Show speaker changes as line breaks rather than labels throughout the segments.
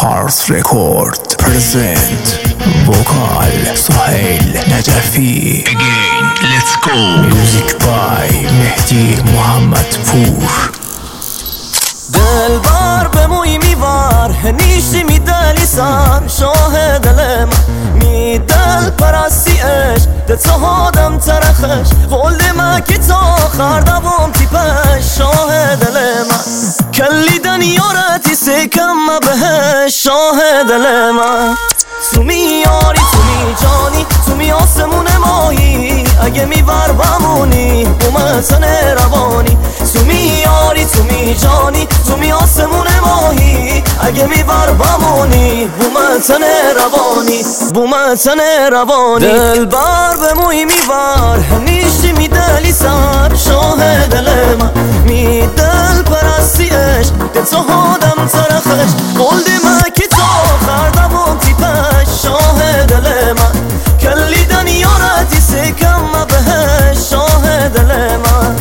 هارس رکورد پرزنت وکال سهیل نجفی Again, let's go. میوزیک بای مهدی محمد پور.
دل بار به موی میوار نیشتی میدلی سر شاه دل من میدل پرستی عشق دت هادم ترخش قول ما که تا خردوم تیپش شاه دل من کلیدن یارتی سکم بهش شاه دل من تو میاری تو می جانی تو می آسمون ماهی اگه میور بمونی بومتن روانی تو میاری تو می جانی تو می آسمون ماهی اگه میور بمونی بومتن روانی بومتن روانی دل بر به موی میور نیشتی میدلی سر شاه دل من میدل پرستی عشق دت هادم ترخش قول من که تا خردوم تیپش شاه دل من کلیدن یارتی سکم بهش شاه دل من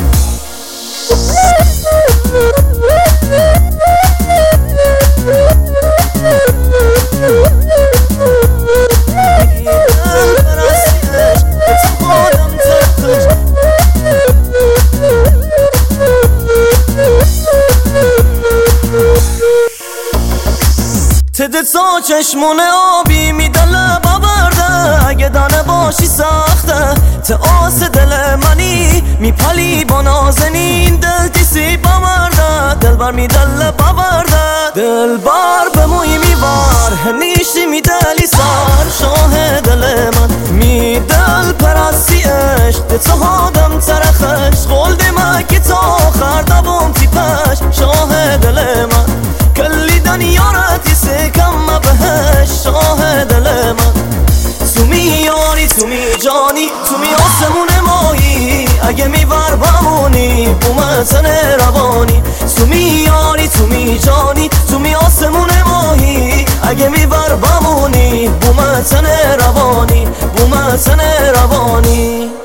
تده تا چشمون آبی میدل ببرده اگه دانه باشی سخته ته آس دل منی میپلی با نازنین دل تیسی ببرده دل بر میدل ببرده دل بر به موی میبار نیشتی میدلی سر شاه دل من میدل پرستی عشق دت هادم ترخش قول من که تا خردوم تیپش شاه دل من کلیدن یارتی سکم بهش شاه دل من تو میاری تو می جانی تو می آسمون ماهی اگه میور بمونی بومتن روانی تو میاری تو می جانی تو می آسمون ماهی اگه میور بمونی بومتن روانی بومتن روانی